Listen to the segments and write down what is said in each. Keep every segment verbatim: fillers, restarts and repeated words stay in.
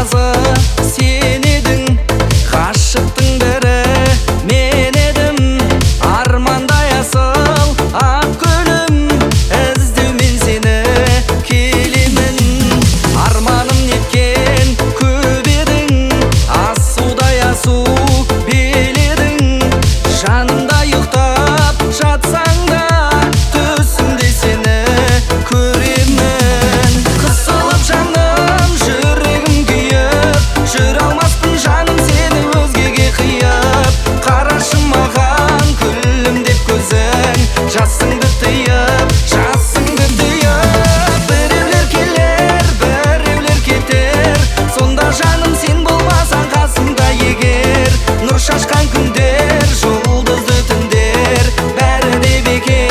аясы сен едің, ғашықтың бірі мен едім. Армандай асыл ақ гүлім, іздеумен сені келемін. Арманым неткен көп едің, асудай асу беледің. Жанымда ұйықтап жатсаң да түсімде сені көремін. Қысылып жаным, жүрегім күйіп, жүре алмаспын жаным сені өзгеге қиып. Қарашы маған күлімдеп көзің, жасыңды тыйып, жасыңды тыйып. Біреулер келер, біреулер кетер, сонда жаным сен болмасаң қасымда егер. Нұр шашқан күндер, жұлдызды түндер, бәрі де бекер.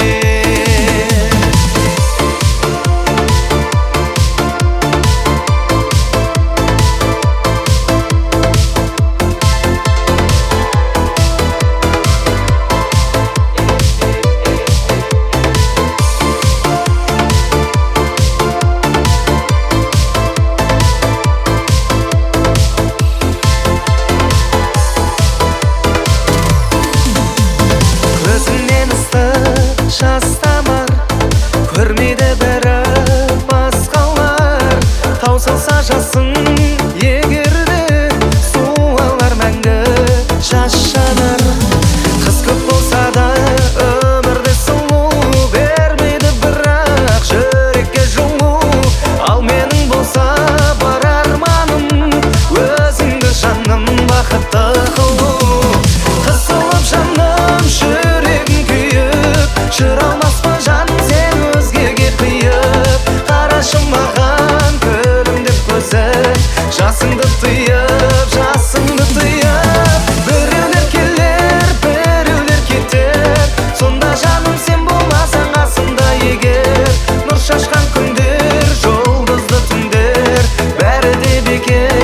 Көзімнен ыстық жас тамар, көрмейді бірі басқалар. Таусылса жасың егерде, суалар мәңгі жас жанар. Қыз көп болса да өмірде сұлу, бермейді бірақ жүрекке жылу. Ал менің болса бар арманым, өзіңді жаным бақытты қылу. Қысылып жаным, жүрегім күйіп, жүре алмаспын жаным сен өзгеге қиып. Қарашы маған күлімдеп көзің, жасыңды тыйып, жасыңды тыйып. Біреулер келер, біреулер кетер, сонда жаным сен болмасаң қасымда егер. Нұр шашқан күндер, жұлдызды түндер, бәрі де бекер.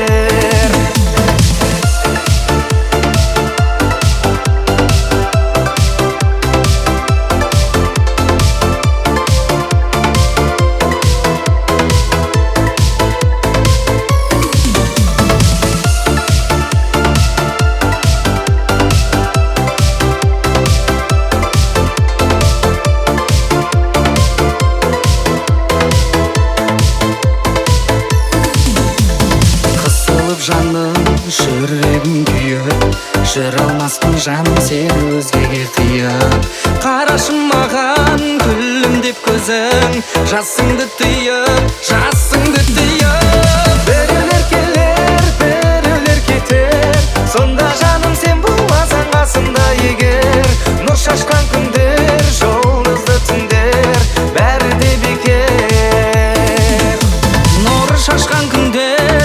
Қысылып жаным, жүрегім күйіп, жүре алмаспын жаным сен өзгеге қиып. Қарашы маған күлімдеп көзің, жасыңды тыйып, жасыңды тыйып. Біреулер келер, біреулер кетер, сонда жаным сен болмасаң қасымда егер. Нұр шашқан күндер, жұлдызды түндер, бәрі де бекер. Нұр шашқан күндер,